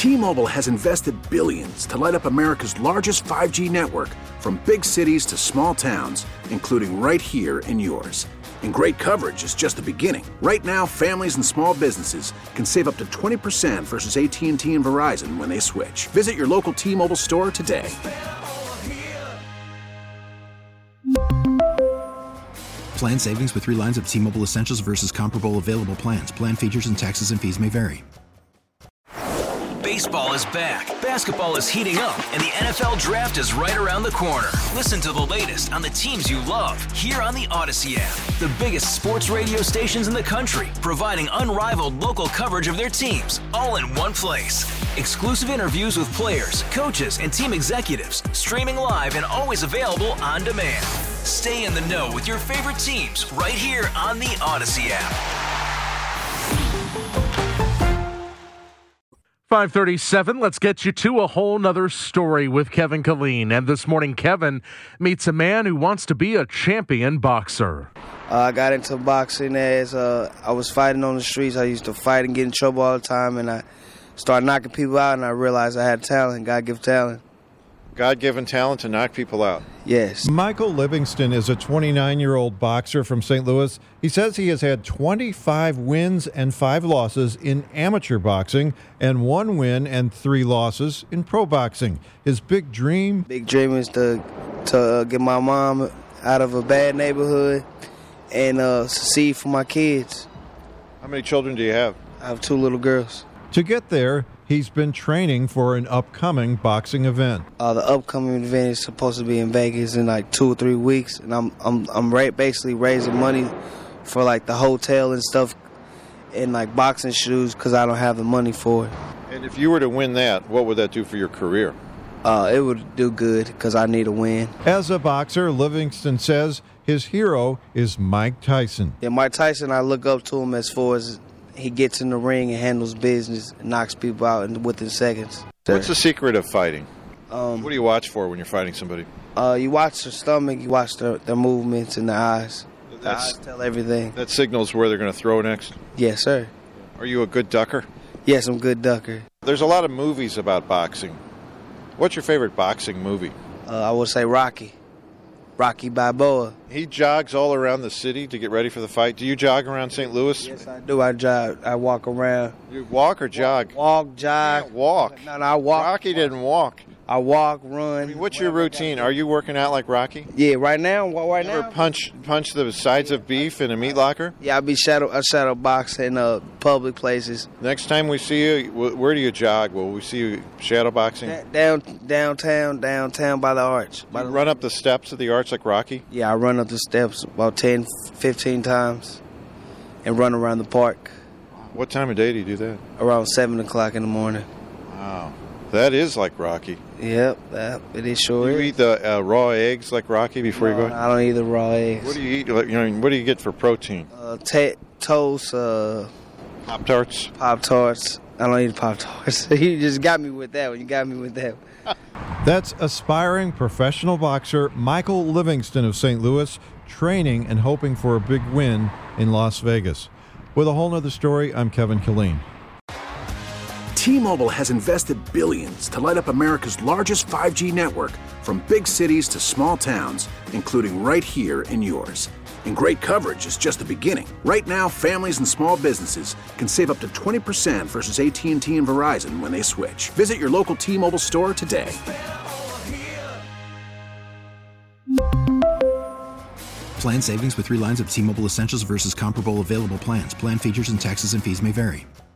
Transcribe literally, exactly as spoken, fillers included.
T-Mobile has invested billions to light up America's largest five G network, from big cities to small towns, including right here in yours. And great coverage is just the beginning. Right now, families and small businesses can save up to twenty percent versus A T and T and Verizon when they switch. Visit your local T-Mobile store today. Plan savings with three lines of T-Mobile Essentials versus comparable available plans. Plan features and taxes and fees may vary. Baseball is back, basketball is heating up, and the N F L Draft is right around the corner. Listen to the latest on the teams you love here on the Odyssey app. The biggest sports radio stations in the country, providing unrivaled local coverage of their teams, all in one place. Exclusive interviews with players, coaches, and team executives, streaming live and always available on demand. Stay in the know with your favorite teams right here on the Odyssey app. five thirty-seven, let's get you to a whole nother story with Kevin Killeen. And this morning, Kevin meets a man who wants to be a champion boxer. Uh, I got into boxing as uh, I was fighting on the streets. I used to fight and get in trouble all the time, and I started knocking people out, and I realized I had talent, God-given talent. God-given talent to knock people out. Yes. Michael Livingston is a twenty-nine-year-old boxer from Saint Louis. He says he has had twenty-five wins and five losses in amateur boxing and one win and three losses in pro boxing. His big dream? Big dream is to, to uh, get my mom out of a bad neighborhood and uh, succeed for my kids. How many children do you have? I have two little girls. To get there, he's been training for an upcoming boxing event. Uh, the upcoming event is supposed to be in Vegas in like two or three weeks, and I'm I'm I'm ra- basically raising money for like the hotel and stuff, and like boxing shoes because I don't have the money for it. And if you were to win that, what would that do for your career? Uh, it would do good because I need a win. As a boxer, Livingston says his hero is Mike Tyson. Yeah, Mike Tyson, I look up to him as far as he gets in the ring and handles business and knocks people out in, within seconds. What's the secret of fighting? Um, what do you watch for when you're fighting somebody? Uh, you watch their stomach, you watch their, their movements and their eyes. The That's, eyes tell everything. That signals where they're going to throw next? Yes, sir. Are you a good ducker? Yes, I'm a good ducker. There's a lot of movies about boxing. What's your favorite boxing movie? Uh, I would say Rocky. Rocky Balboa. He jogs all around the city to get ready for the fight. Do you jog around Saint Louis? Yes, I do. I jog. I walk around. You walk or jog? Walk, walk jog. You walk. No, no, I walk. Rocky didn't walk. I walk, run. I mean, what's your routine? Are you working out like Rocky? Yeah, right now. Right you now. Ever punch punch the sides of beef in a meat locker? Yeah, I be shadow. I shadow box in uh, public places. Next time we see you, where do you jog? Will we see you shadow boxing? Down downtown, downtown by the arch. By you the, run up the steps of the arch like Rocky? Yeah, I run up the steps about ten, fifteen times, and run around the park. What time of day do you do that? Around seven o'clock in the morning. Wow. That is like Rocky. Yep, that, it is sure Do you is. eat the uh, raw eggs like Rocky before no, you go? I don't eat the raw eggs. What do you eat? You know, what do you get for protein? Uh, t- toast, uh, Pop-Tarts? Pop-Tarts. I don't eat Pop-Tarts. You just got me with that one. You got me with that one. That's aspiring professional boxer Michael Livingston of Saint Louis, training and hoping for a big win in Las Vegas. With a whole nother story, I'm Kevin Killeen. T-Mobile has invested billions to light up America's largest five G network, from big cities to small towns, including right here in yours. And great coverage is just the beginning. Right now, families and small businesses can save up to twenty percent versus A T and T and Verizon when they switch. Visit your local T-Mobile store today. Plan savings with three lines of T-Mobile Essentials versus comparable available plans. Plan features and taxes and fees may vary.